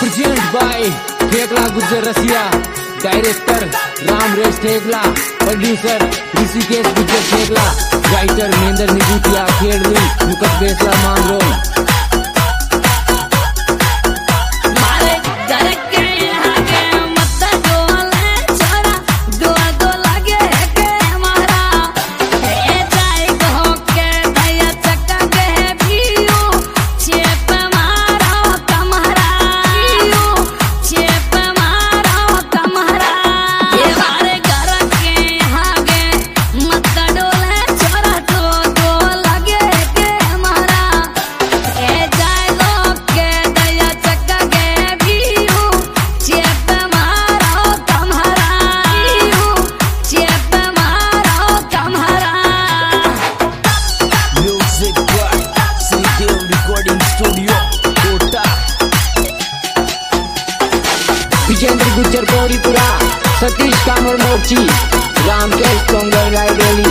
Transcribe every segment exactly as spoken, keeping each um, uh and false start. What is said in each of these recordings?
Present by Thekla Gujjar Rasiya, director Ramresh Thekla, producer Rishikesh Gujjar Thekla, writer Mahendra Nigutiya Khedli Mukat Besla Mangrol. Vijendra Gujjar Gauripura, Satish कामर मोर्ची, रामकेश तोंगर रायडोली।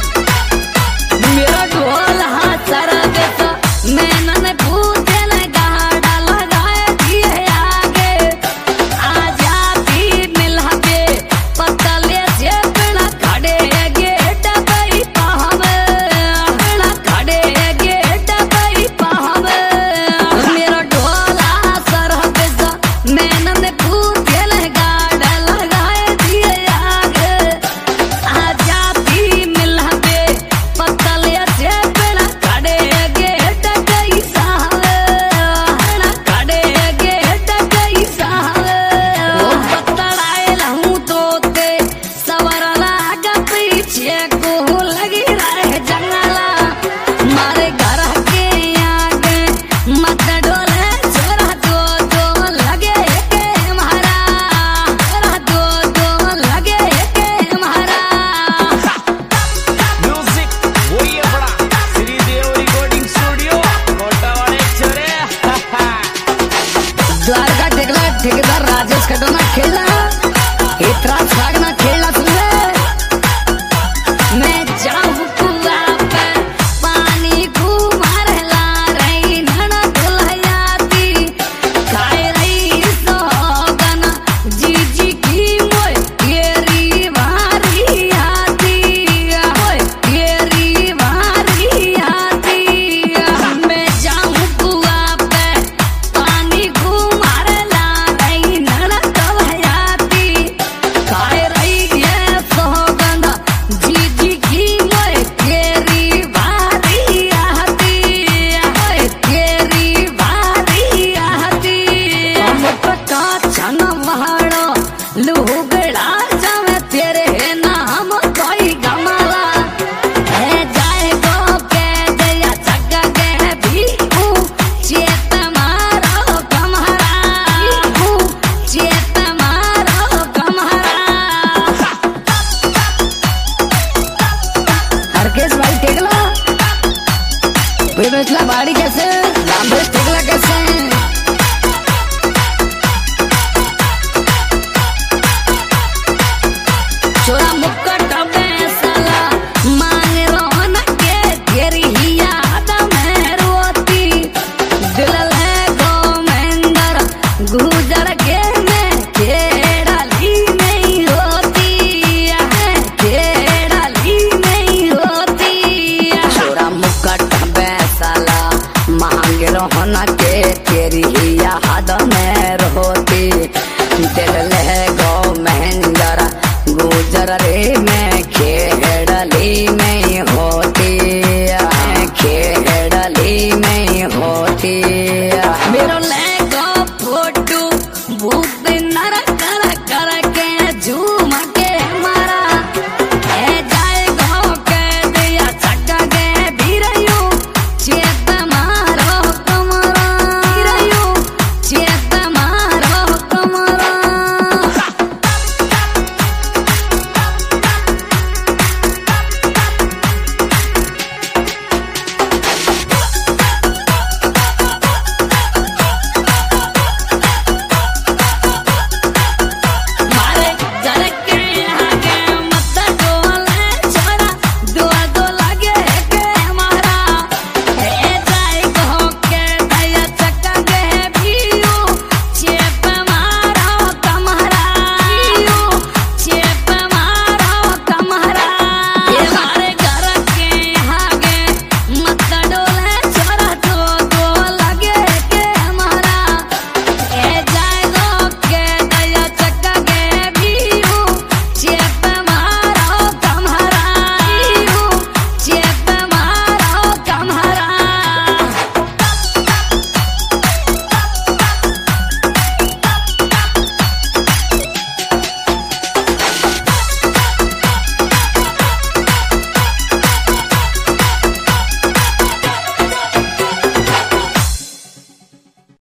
मेरा ढोल हाथ सारा देता मैंने भूते ने गाड़ा लगाए दिए आगे आजा भी मिला के पतले से बिना खड़े गेट पे पावे बिना खड़े गेट पे पावे। मेरा ढोल हाथ सारा देता मैंने भूते ने गाड़ा लगाए दिए आगे आजा भी मिला के पतले से बिना खड़े गेट कई सावे बिना खड़े गेट कई सावे। वो पतड़ाए लहूं तोते सवरला के पीछे को लगी रहे जंगला मारे घर के आगे मत डोले छोरा दो दो लगे के मारा छोरा दो दो लगे के मारा। म्यूजिक वही है बड़ा श्रीदेव रिकॉर्डिंग स्टूडियो कोटावाड़े छोरे। द्वारका ठेकला ठेकेदार राजेश खटोना खेला